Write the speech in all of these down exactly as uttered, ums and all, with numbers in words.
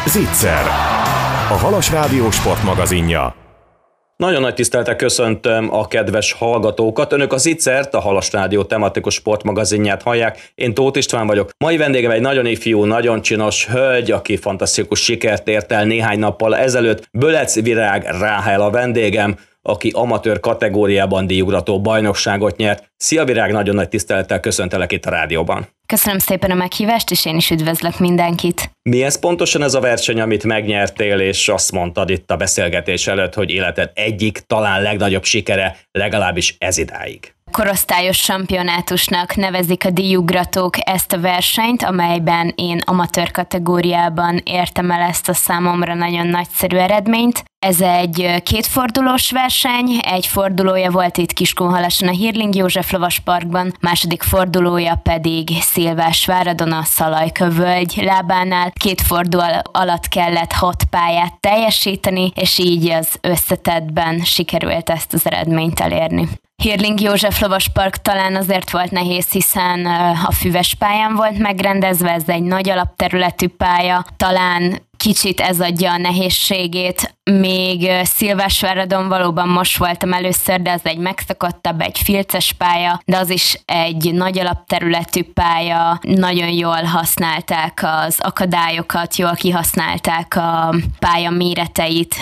Zicser, a Halas Rádió sportmagazinja. Nagyon nagy tisztelettel köszöntöm a kedves hallgatókat. Önök a Zicsert, a Halas Rádió tematikus sportmagazinját hallják. Én Tóth István vagyok. Mai vendégem egy nagyon ifjú, nagyon csinos hölgy, aki fantasztikus sikert ért el néhány nappal ezelőtt. Bölec Virág Ráhel a vendégem, aki amatőr kategóriában díjugrató bajnokságot nyert. Szia Virág, nagyon nagy tisztelettel köszöntelek itt a rádióban. Köszönöm szépen a meghívást, és én is üdvözlök mindenkit. Mi ez pontosan ez a verseny, amit megnyertél, és azt mondtad itt a beszélgetés előtt, hogy életed egyik, talán legnagyobb sikere, legalábbis ez idáig? Korosztályos championátusnak nevezik a díjugratók ezt a versenyt, amelyben én amatőr kategóriában értem el ezt a számomra nagyon nagyszerű eredményt. Ez egy kétfordulós verseny, egy fordulója volt itt Kiskunhalason a Hírling József Lovasparkban, második fordulója pedig Szilvásváradon a Szalajka-völgy lábánál. Két forduló alatt kellett hat pályát teljesíteni, és így az összetettben sikerült ezt az eredményt elérni. Hírling József Lovaspark talán azért volt nehéz, hiszen a füves pályán volt megrendezve, ez egy nagy alapterületű pálya, talán kicsit ez adja a nehézségét, még Szilvásváradon valóban most voltam először, de az egy megszakadtabb, egy filces pálya, de az is egy nagy alapterületű pálya, nagyon jól használták az akadályokat, jól kihasználták a pálya méreteit,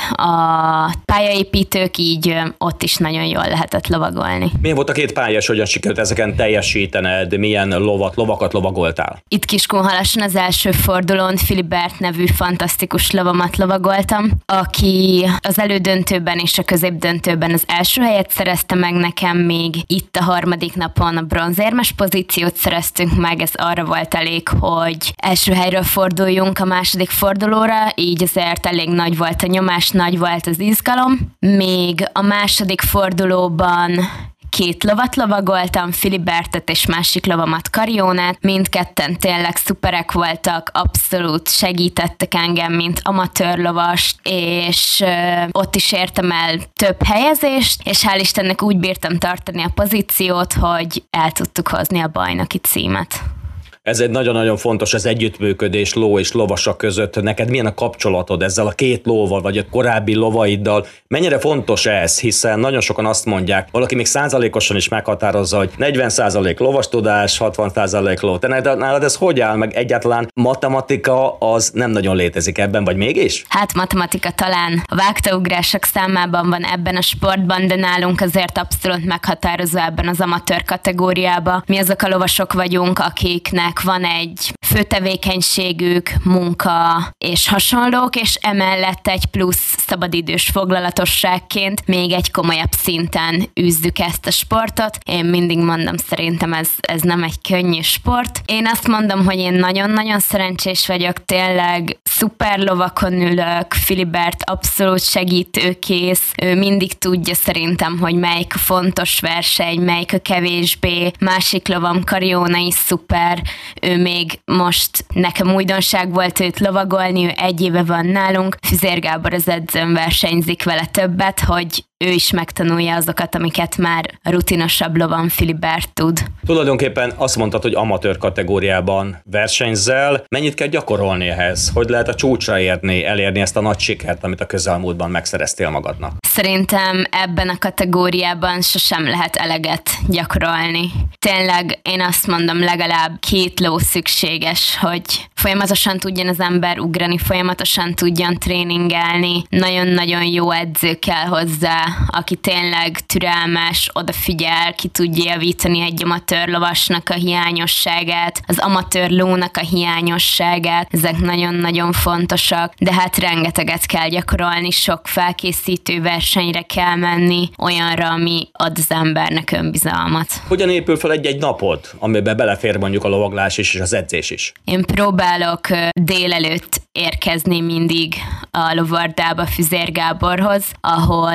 a pályaépítők, így ott is nagyon jól lehetett lovagolni. Milyen volt a két pálya, és hogyan sikerült ezeken teljesítened, milyen lovat, lovakat lovagoltál? Itt Kiskunhalason az első fordulón Filibert nevű fantasztikus lovamat lovagoltam, aki az elődöntőben és a középdöntőben az első helyet szerezte meg nekem, még itt a harmadik napon a bronzérmes pozíciót szereztünk meg, ez arra volt elég, hogy első helyről forduljunk a második fordulóra, így azért elég nagy volt a nyomás, nagy volt az izgalom. Még a második fordulóban két lovat lovagoltam, Filibertet és másik lovamat, Karionát, mindketten tényleg szuperek voltak, abszolút segítettek engem, mint amatőr lovast, és ö, ott is értem el több helyezést, és hál' Istennek úgy bírtam tartani a pozíciót, hogy el tudtuk hozni a bajnoki címet. Ez egy nagyon-nagyon fontos, az együttműködés ló és lovasak között. Neked milyen a kapcsolatod ezzel a két lóval, vagy a korábbi lovaiddal? Mennyire fontos ez, hiszen nagyon sokan azt mondják, valaki még százalékosan is meghatározza, hogy negyven százalék lovastudás, hatvan százalék ló. Te nálad ez hogy áll, meg egyáltalán matematika az nem nagyon létezik ebben, vagy mégis? Hát matematika talán a vágtaugrások számában van ebben a sportban, de nálunk azért abszolút meghatározó ebben az amatőr kategóriában. Mi azok a lovasok vagyunk, akiknek van egy főtevékenységük, munka és hasonlók, és emellett egy plusz szabadidős foglalatosságként még egy komolyabb szinten űzzük ezt a sportot. Én mindig mondom, szerintem ez, ez nem egy könnyű sport. Én azt mondom, hogy én nagyon-nagyon szerencsés vagyok, tényleg szuper lovakon ülök, Filibert abszolút segítőkész, ő mindig tudja szerintem, hogy melyik a fontos verseny, melyik a kevésbé, másik lovam Kariona is szuper, ő még most nekem újdonság volt őt lovagolni, ő egy éve van nálunk, Füzér Gábor az edzőm versenyzik vele többet, hogy ő is megtanulja azokat, amiket már rutinosabb lovan Filibert tud. Tulajdonképpen azt mondtad, hogy amatőr kategóriában versenyzel. Mennyit kell gyakorolni ehhez? Hogy lehet a csúcsra érni, elérni ezt a nagy sikert, amit a közelmúltban megszereztél magadnak? Szerintem ebben a kategóriában sosem lehet eleget gyakorolni. Tényleg én azt mondom, legalább két ló szükséges, hogy folyamatosan tudjon az ember ugrani, folyamatosan tudjon tréningelni. Nagyon-nagyon jó edző kell hozzá, aki tényleg türelmes, odafigyel, ki tudja javítani egy amatőr lovasnak a hiányosságát, az amatőr lónak a hiányosságát, ezek nagyon-nagyon fontosak, de hát rengeteget kell gyakorolni, sok felkészítő versenyre kell menni, olyanra, ami ad az embernek önbizalmat. Hogyan épül fel egy-egy napod, amiben belefér mondjuk a lovaglás is és az edzés is? Én próbálok délelőtt érkezni mindig a lovardába Füzér Gáborhoz, ahol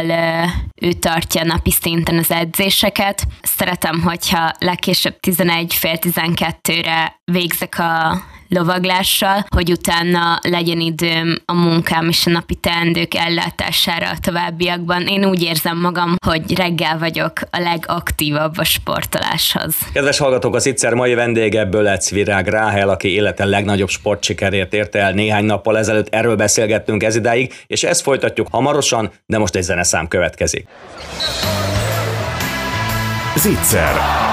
ő tartja napi szinten az edzéseket. Szeretem, hogyha legkésőbb tizenegy fél tizenkettőre végzek a lovaglással, hogy utána legyen időm a munkám és a napi teendők ellátására a továbbiakban. Én úgy érzem magam, hogy reggel vagyok a legaktívabb a sportoláshoz. Kedves hallgatók, az Ittszer mai vendége Bölec Virág Ráhel, aki élete legnagyobb sportsikerért érte el néhány nappal ezelőtt. Erről beszélgettünk ez idáig, és ezt folytatjuk hamarosan, de most egy zeneszám következik. Ittszer,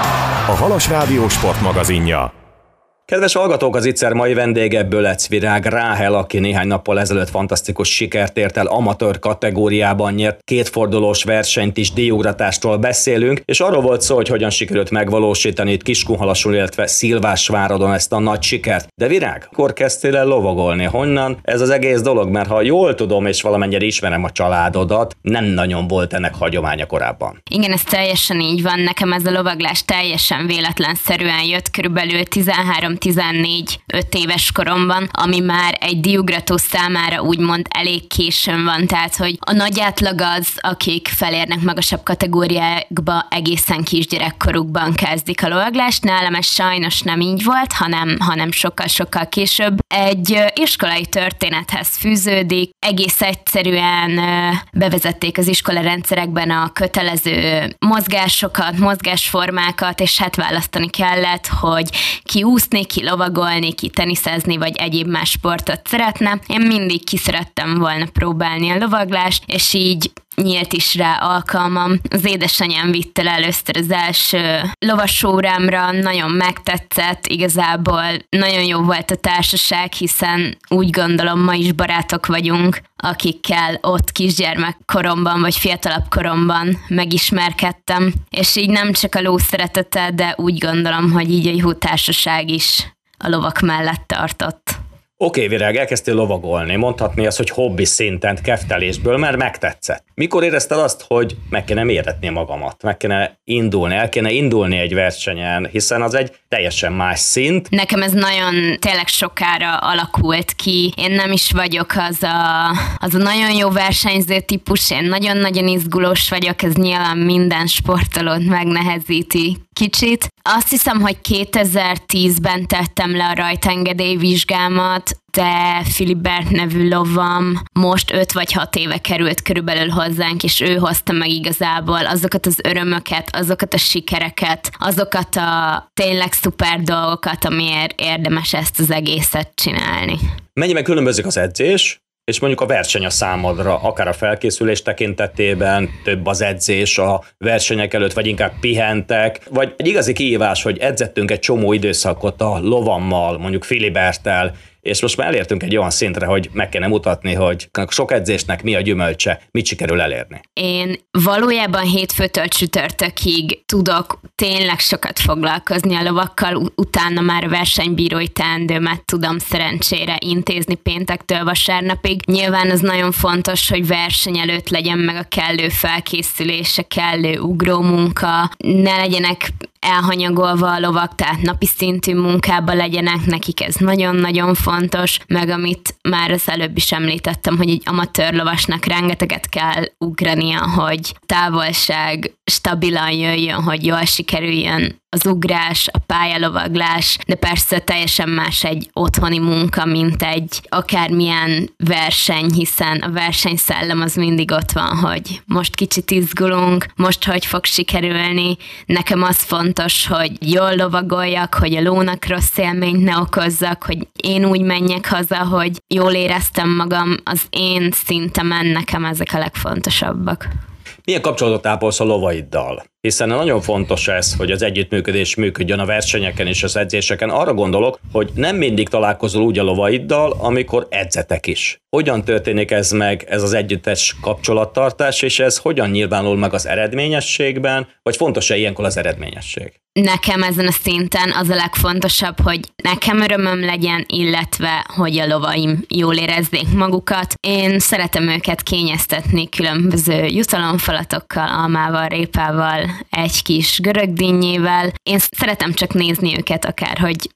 a Halas Rádió sportmagazinja. Kedves hallgatók, az Ittszer mai vendége Bölec Virág Ráhel, aki néhány nappal ezelőtt fantasztikus sikert ért el, amatőr kategóriában nyert kétfordulós versenyt is, díjugratástól beszélünk, és arról volt szó, hogy hogyan sikerült megvalósítani itt Kiskunhalason, illetve Szilvásváradon ezt a nagy sikert. De Virág, akkor kezdtél el lovagolni? Honnan ez az egész dolog? Mert ha jól tudom, és valamennyire ismerem a családodat, nem nagyon volt ennek hagyománya korábban. Igen, ez teljesen így van. Nekem ez a lovaglás teljesen véletlenszerűen jött, körülbelül tizenhárom-tizennégy öt éves koromban, ami már egy díjugrató számára úgymond elég későn van, tehát hogy a nagy átlag az, akik felérnek magasabb kategóriákba, egészen kisgyerekkorukban kezdik a lovaglást. Nálam ez sajnos nem így volt, hanem, hanem sokkal-sokkal később. Egy iskolai történethez fűződik, egész egyszerűen bevezették az iskola rendszerekben a kötelező mozgásokat, mozgásformákat, és hát választani kellett, hogy ki úszni, ki lovagolni, ki teniszezni, vagy egyéb más sportot szeretne. Én mindig ki szerettem volna próbálni a lovaglást, és így nyílt is rá alkalmam. Az édesanyám vitt el először az első lovasórámra, nagyon megtetszett, igazából nagyon jó volt a társaság, hiszen úgy gondolom, ma is barátok vagyunk, akikkel ott kisgyermekkoromban vagy fiatalabb koromban megismerkedtem, és így nem csak a ló szeretete, de úgy gondolom, hogy így a jó társaság is a lovak mellett tartott. Oké, okay, Virág, elkezdtél lovagolni, mondhatni azt, hogy hobbi szinten, keftelésből, mert megtetszett. Mikor érezted azt, hogy meg kéne méretni magamat, meg kéne indulni, el kéne indulni egy versenyen, hiszen az egy teljesen más szint? Nekem ez nagyon tényleg sokára alakult ki. Én nem is vagyok az a, az a nagyon jó versenyző típus, én nagyon-nagyon izgulós vagyok, ez nyilván minden sportolót megnehezíti kicsit. Azt hiszem, hogy kétezer-tízben tettem le a rajtengedély vizsgámat, de Filibert nevű lovam most öt vagy hat éve került körülbelül hozzánk, és ő hozta meg igazából azokat az örömöket, azokat a sikereket, azokat a tényleg szuper dolgokat, amiért érdemes ezt az egészet csinálni. Mennyiben különbözik az edzés, és mondjuk a verseny a számodra, akár a felkészülés tekintetében, több az edzés a versenyek előtt, vagy inkább pihentek, vagy egy igazi kihívás, hogy edzettünk egy csomó időszakot a lovammal, mondjuk Filiberttel, és most már elértünk egy olyan szintre, hogy meg kéne mutatni, hogy sok edzésnek mi a gyümölcse, mit sikerül elérni. Én valójában hétfőtől csütörtökig tudok tényleg sokat foglalkozni a lovakkal, utána már a versenybírói teendőmet tudom szerencsére intézni péntektől vasárnapig. Nyilván az nagyon fontos, hogy verseny előtt legyen meg a kellő felkészülés, a kellő ugrómunka, ne legyenek elhanyagolva a lovak, tehát napi szintű munkában legyenek, nekik ez nagyon-nagyon fontos, meg amit már az előbb is említettem, hogy egy amatőr lovasnak rengeteget kell ugrania, hogy távolság stabilan jöjjön, hogy jól sikerüljön az ugrás, a pályalovaglás, de persze teljesen más egy otthoni munka, mint egy akármilyen verseny, hiszen a versenyszellem az mindig ott van, hogy most kicsit izgulunk, most hogy fog sikerülni. Nekem az fontos, hogy jól lovagoljak, hogy a lónak rossz élményt ne okozzak, hogy én úgy menjek haza, hogy jól éreztem magam, az én szintemen nekem ezek a legfontosabbak. Milyen kapcsolatot ápolsz a lovaiddal? Hiszen nagyon fontos ez, hogy az együttműködés működjön a versenyeken és az edzéseken. Arra gondolok, hogy nem mindig találkozol úgy a lovaiddal, amikor edzetek is. Hogyan történik ez meg, ez az együttes kapcsolattartás, és ez hogyan nyilvánul meg az eredményességben, vagy fontos-e ilyenkor az eredményesség? Nekem ezen a szinten az a legfontosabb, hogy nekem örömöm legyen, illetve hogy a lovaim jól érezzék magukat. Én szeretem őket kényeztetni különböző jutalomfalatokkal, almával, répával, egy kis görögdinnyével. Én szeretem csak nézni őket akár, hogy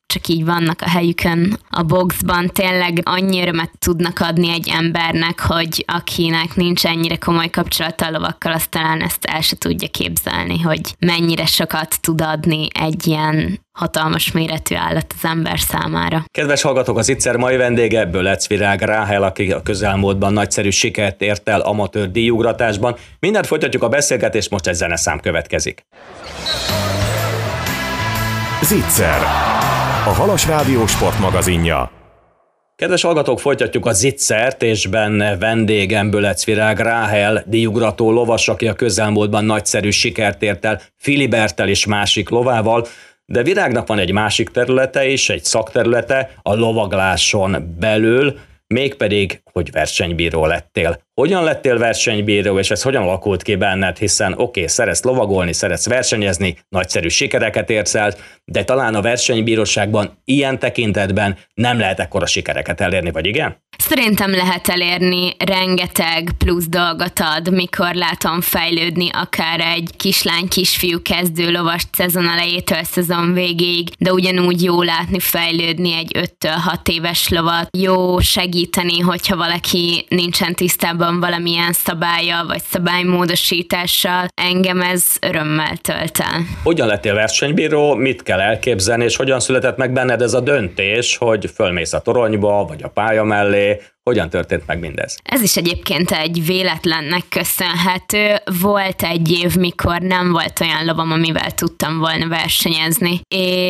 csak így vannak a helyükön a boxban, tényleg annyi örömet tudnak adni egy embernek, hogy akinek nincs ennyire komoly kapcsolata a lovakkal, azt talán ezt el se tudja képzelni, hogy mennyire sokat tud adni egy ilyen hatalmas méretű állat az ember számára. Kedves hallgatók, az Ittszer mai vendége Bölec-Virág Ráhel, aki a közelmúltban nagyszerű sikert ért el amatőr díjugratásban. Mindent folytatjuk a beszélgetést, most egy zeneszám következik. Zicser, a Halas Rádió sportmagazinja. Kedves hallgatók, folytatjuk a Zicsert, és benne vendégem Bölec-Virág Ráhel, díjugrató lovas, aki a közelmúltban nagyszerű sikert ért el Filiberttel és másik lovával, de Virágnak van egy másik területe is, egy szakterülete a lovagláson belül, mégpedig, hogy versenybíró lettél. Hogyan lettél versenybíró, és ez hogyan alakult ki benned, hiszen oké, okay, szeretsz lovagolni, szeretsz versenyezni, nagyszerű sikereket érsz el, de talán a versenybíróságban ilyen tekintetben nem lehet ekkora sikereket elérni, vagy igen? Szerintem lehet elérni, rengeteg plusz dolgot ad, mikor látom fejlődni akár egy kislány, kisfiú kezdő lovas szezon elejétől szezon végéig, de ugyanúgy jó látni fejlődni egy öttől hat éves lovat. Jó segíteni, hogyha valaki nincsen tisztában valamilyen szabálya vagy szabálymódosítással, engem ez örömmel tölt el. Hogyan lettél versenybíró, mit kell elképzelni, és hogyan született meg benned ez a döntés, hogy fölmész a toronyba, vagy a pálya mellé? Hogyan történt meg mindez? Ez is egyébként egy véletlennek köszönhető. Volt egy év, mikor nem volt olyan lovam, amivel tudtam volna versenyezni,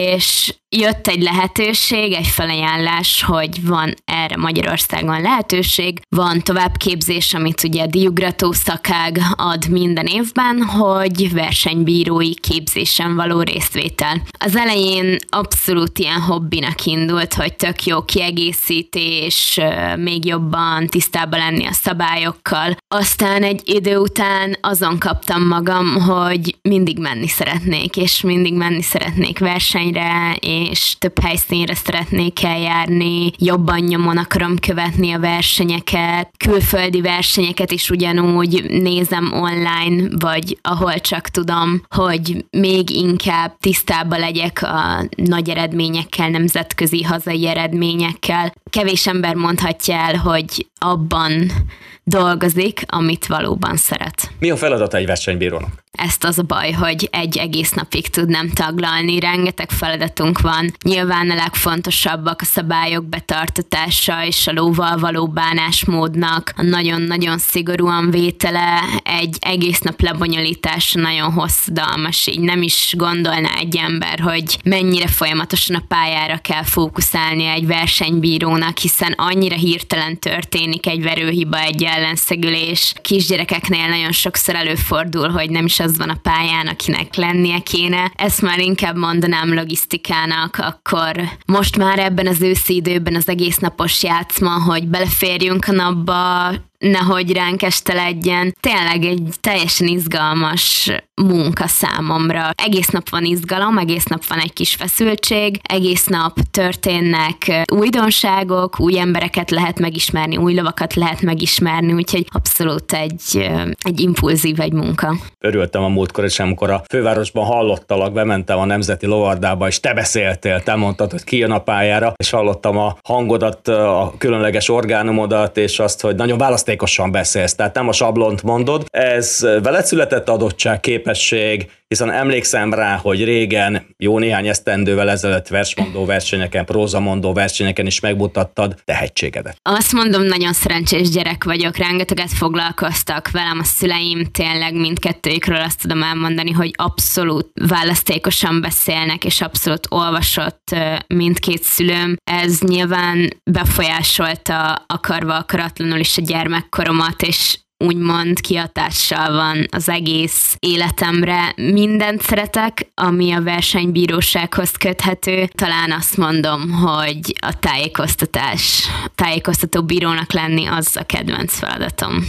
és jött egy lehetőség, egy felajánlás, hogy van erre Magyarországon lehetőség, van továbbképzés, amit ugye a díjugrató szakág ad minden évben, hogy versenybírói képzésen való részvétel. Az elején abszolút ilyen hobbinak indult, hogy tök jó kiegészítés, még jobban tisztában lenni a szabályokkal. Aztán egy idő után azon kaptam magam, hogy mindig menni szeretnék, és mindig menni szeretnék versenyre, és több helyszínre szeretnék eljárni, jobban nyomon akarom követni a versenyeket, külföldi versenyeket is ugyanúgy nézem online, vagy ahol csak tudom, hogy még inkább tisztában legyek a nagy eredményekkel, nemzetközi hazai eredményekkel. Kevés ember mondhatja el, hogy abban dolgozik, amit valóban szeret. Mi a feladata egy versenybírónak? Ezt az a baj, hogy egy egész napig tudnám taglalni, rengeteg feladatunk van. Nyilván a legfontosabbak a szabályok betartatása és a lóval való bánásmódnak a nagyon-nagyon szigorúan vétele, egy egész nap lebonyolítása nagyon hosszadalmas, így nem is gondolná egy ember, hogy mennyire folyamatosan a pályára kell fókuszálni egy versenybírónak, hiszen annyira hirtelen történik egy verőhiba, egy ellenszegülés. Kisgyerekeknél nagyon sokszor előfordul, hogy nem is az van a pályán, akinek lennie kéne. Ezt már inkább mondanám logisztikának, akkor most már ebben az őszi időben az egész napos játszma, hogy beleférjünk a napba, nehogy ránk este legyen. Tényleg egy teljesen izgalmas munka számomra. Egész nap van izgalom, egész nap van egy kis feszültség, egész nap történnek újdonságok, új embereket lehet megismerni, új lovakat lehet megismerni, úgyhogy abszolút egy, egy impulzív egy munka. Örültem a múltkor is, amikor a fővárosban hallottalak, bementem a Nemzeti Lovardába, és te beszéltél, te mondtad, hogy ki jön a pályára, és hallottam a hangodat, a különleges orgánumodat, és azt, hogy nagyon választékosan beszélsz, tehát nem a sablont mondod. Ez veled született adottság, képesség, hiszen emlékszem rá, hogy régen, jó néhány esztendővel ezelőtt versmondó versenyeken, prózamondó versenyeken is megmutattad tehetségedet. Azt mondom, nagyon szerencsés gyerek vagyok, rengeteget foglalkoztak velem a szüleim, tényleg mindkettőjükről azt tudom elmondani, hogy abszolút választékosan beszélnek, és abszolút olvasott mindkét szülőm. Ez nyilván befolyásolta akarva akaratlanul is a gyermekkoromat, és úgymond kihatással van az egész életemre. Mindent szeretek, ami a versenybírósághoz köthető. Talán azt mondom, hogy a tájékoztatás, tájékoztató bírónak lenni az a kedvenc feladatom.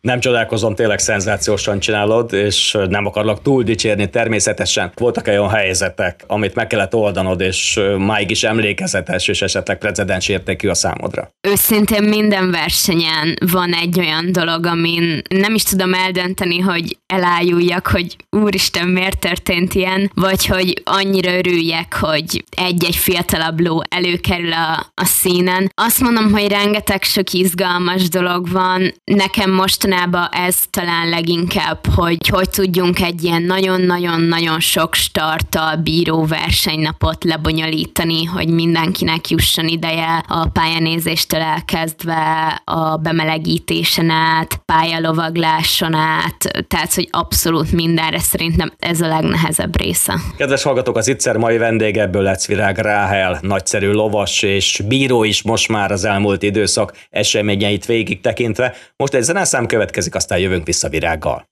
Nem csodálkozom, tényleg szenzációsan csinálod, és nem akarlak túl dicsérni természetesen. Voltak olyan helyzetek, amit meg kellett oldanod, és máig is emlékezetes, és esetleg precedens értékű a számodra? Őszintén minden versenyen van egy olyan dolog, amin nem is tudom eldönteni, hogy elájuljak, hogy úristen, miért történt ilyen, vagy hogy annyira örüljek, hogy egy-egy fiatalabb ló előkerül a, a színen. Azt mondom, hogy rengeteg sok izgalmas dolog van. Nekem mostanában ez talán leginkább, hogy hogy tudjunk egy ilyen nagyon-nagyon-nagyon sok starttal bíró versenynapot lebonyolítani, hogy mindenkinek jusson ideje a pályanézéstől elkezdve a bemelegítésen át, pályalovagláson át, tehát hogy abszolút mindenre szerintem ez a legnehezebb része. Kedves hallgatók, az Ittszer mai vendége Bölecvirág Ráhel, nagyszerű lovas és bíró is most már az elmúlt időszak eseményeit végig tekintve. Most egy zeneszám következik, aztán jövünk vissza Virággal.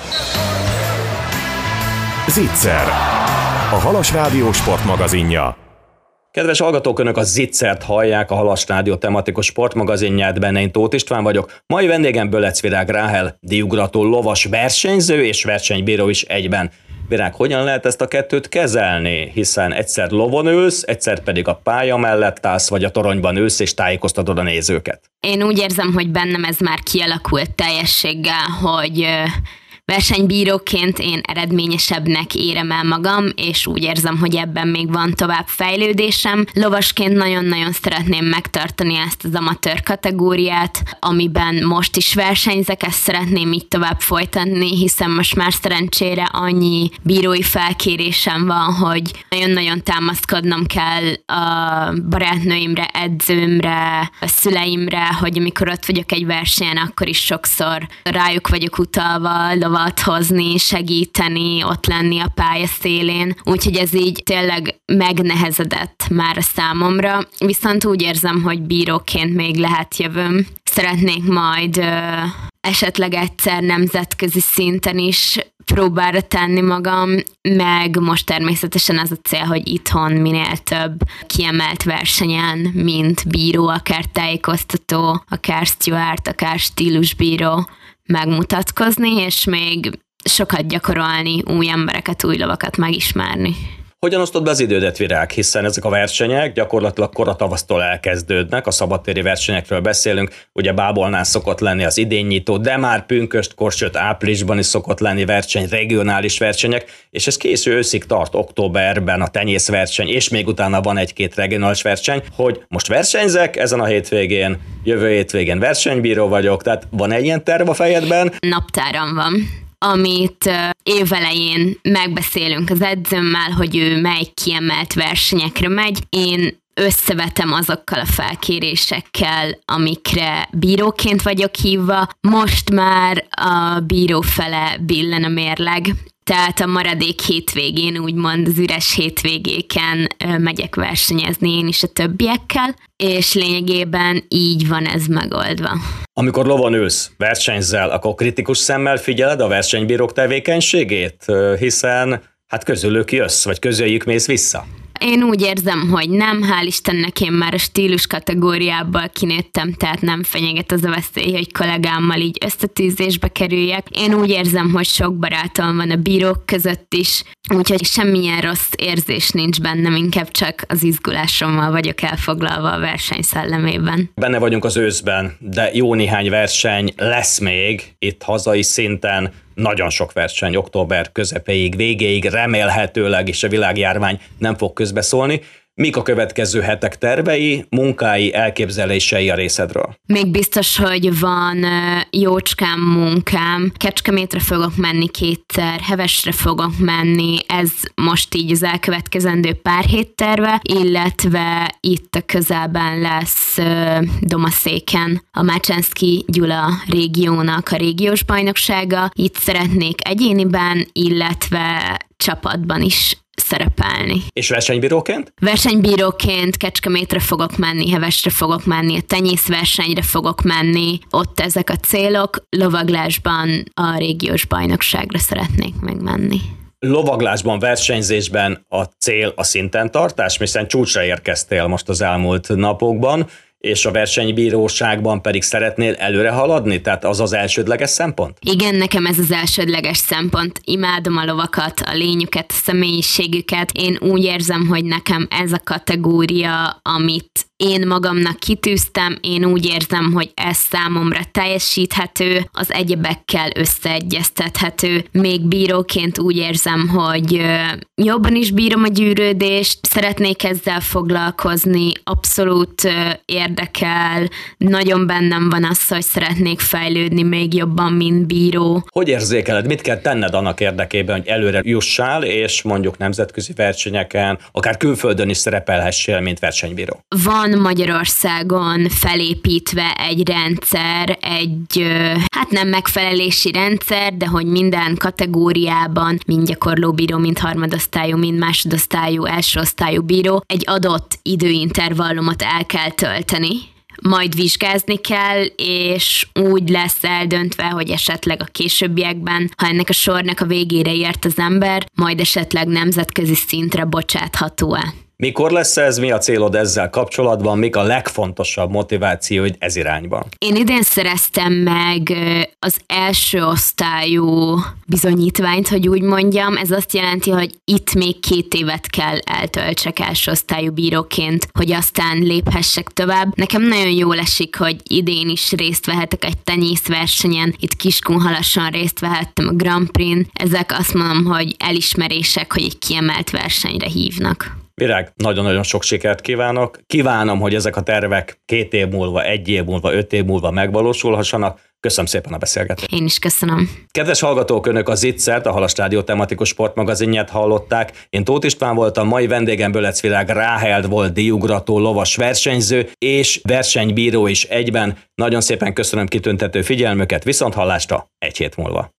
Zicser, a Halas Rádió sportmagazinja. Kedves hallgatók, önök a Zicsert hallják, a Halas Rádió tematikus sportmagazinját, benne én Tóth István vagyok. Mai vendégem Bölecvirág Ráhel, díjugrató lovas versenyző és versenybíró is egyben. Virág, hogyan lehet ezt a kettőt kezelni? Hiszen egyszer lovon ülsz, egyszer pedig a pálya mellett állsz, vagy a toronyban ülsz és tájékoztatod a nézőket. Én úgy érzem, hogy bennem ez már kialakult teljességgel, hogy versenybíróként én eredményesebbnek érem el magam, és úgy érzem, hogy ebben még van tovább fejlődésem. Lovasként nagyon-nagyon szeretném megtartani ezt az amatőr kategóriát, amiben most is versenyzek, ezt szeretném így tovább folytatni, hiszen most már szerencsére annyi bírói felkérésem van, hogy nagyon-nagyon támaszkodnom kell a barátnőimre, edzőmre, a szüleimre, hogy amikor ott vagyok egy versenyen, akkor is sokszor rájuk vagyok utalva, lovat hozni, segíteni, ott lenni a pálya szélén, úgyhogy ez így tényleg megnehezedett már a számomra, viszont úgy érzem, hogy bíróként még lehet jövőm. Szeretnék majd ö, esetleg egyszer nemzetközi szinten is próbára tenni magam, meg most természetesen az a cél, hogy itthon minél több kiemelt versenyen, mint bíró, akár tájékoztató, akár steward, akár stílusbíró megmutatkozni, és még sokat gyakorolni, új embereket, új lovakat megismerni. Hogyan osztod be az idődet, Virág? Hiszen ezek a versenyek gyakorlatilag koratavasztól elkezdődnek, a szabadtéri versenyekről beszélünk, ugye Bábolnál szokott lenni az idénynyitó, de már pünköstkor, sőt áprilisban is szokott lenni verseny, regionális versenyek, és ez késő őszig tart, októberben a tenyészverseny, és még utána van egy-két regionális verseny, hogy most versenyzek ezen a hétvégén, jövő hétvégén versenybíró vagyok, tehát van egy ilyen terv a fejedben? Naptáram van, amit évelején megbeszélünk az edzőmmel, hogy ő mely kiemelt versenyekre megy. Én összevetem azokkal a felkérésekkel, amikre bíróként vagyok hívva. Most már a bíró fele billen a mérleg, tehát a maradék hétvégén, úgymond az üres hétvégéken megyek versenyezni én is a többiekkel, és lényegében így van ez megoldva. Amikor lovon ülsz, versenyzel, akkor kritikus szemmel figyeled a versenybírók tevékenységét? Hiszen hát közülük jössz, vagy közüljük mész vissza? Én úgy érzem, hogy nem, hál' Istennek én már a stílus kategóriából kinőttem, tehát nem fenyeget az a veszély, hogy kollégámmal így összetűzésbe kerüljek. Én úgy érzem, hogy sok barátom van a bírók között is, úgyhogy semmilyen rossz érzés nincs bennem, inkább csak az izgulásommal vagyok elfoglalva a verseny szellemében. Benne vagyunk az őszben, de jó néhány verseny lesz még itt hazai szinten. Nagyon sok verseny október közepéig, végéig, remélhetőleg is a világjárvány nem fog közbeszólni. Mik a következő hetek tervei, munkái, elképzelései a részedről? Még biztos, hogy van jócskán munkám. Kecskemétre fogok menni kétszer, Hevesre fogok menni, ez most így az elkövetkezendő pár hét terve, illetve itt a közelben lesz Domaszéken a Mácsenszky Gyula régiónak a régiós bajnoksága. Itt szeretnék egyéniben, illetve csapatban is szerepelni. És versenybíróként? Versenybíróként Kecskemétre fogok menni, Hevesre fogok menni, a tenyészversenyre fogok menni, ott ezek a célok, lovaglásban a régiós bajnokságra szeretnék megmenni. Lovaglásban, versenyzésben a cél a szinten tartás, hiszen csúcsra érkeztél most az elmúlt napokban, és a versenybíróságban pedig szeretnél előre haladni? Tehát az az elsődleges szempont? Igen, nekem ez az elsődleges szempont. Imádom a lovakat, a lényüket, a személyiségüket. Én úgy érzem, hogy nekem ez a kategória, amit én magamnak kitűztem, én úgy érzem, hogy ez számomra teljesíthető, az egyebekkel összeegyeztethető. Még bíróként úgy érzem, hogy jobban is bírom a gyűrődést, szeretnék ezzel foglalkozni, abszolút érdekel, nagyon bennem van az, hogy szeretnék fejlődni még jobban, mint bíró. Hogy érzékeled, mit kell tenned annak érdekében, hogy előre jussál, és mondjuk nemzetközi versenyeken, akár külföldön is szerepelhessél, mint versenybíró? Van Magyarországon felépítve egy rendszer, egy hát nem megfelelési rendszer, de hogy minden kategóriában, mind gyakorlóbíró, mind harmadosztályú, mind másodosztályú, elsőosztályú bíró egy adott időintervallumot el kell tölteni, majd vizsgázni kell, és úgy lesz eldöntve, hogy esetleg a későbbiekben, ha ennek a sornak a végére ért az ember, majd esetleg nemzetközi szintre bocsátható-e. Mikor lesz ez, mi a célod ezzel kapcsolatban, mik a legfontosabb motivációid ez irányban? Én idén szereztem meg az első osztályú bizonyítványt, hogy úgy mondjam. Ez azt jelenti, hogy itt még két évet kell eltöltsek első osztályú bíróként, hogy aztán léphessek tovább. Nekem nagyon jól esik, hogy idén is részt vehetek egy tenyészversenyen, itt Kiskunhalason részt vehettem a Grand Prix-n. Ezek azt mondom, hogy elismerések, hogy egy kiemelt versenyre hívnak. Virág, nagyon-nagyon sok sikert kívánok. Kívánom, hogy ezek a tervek két év múlva, egy év múlva, öt év múlva megvalósulhassanak. Köszönöm szépen a beszélgetést. Én is köszönöm. Kedves hallgatók, önök a Zitzert, a Halas Rádió tematikus sportmagazinját hallották. Én Tóth István voltam, mai vendégem Bölec-Virág Ráheld volt, díjugrató, lovas versenyző és versenybíró is egyben. Nagyon szépen köszönöm kitüntető figyelmüket, viszonthallásra egy hét múlva.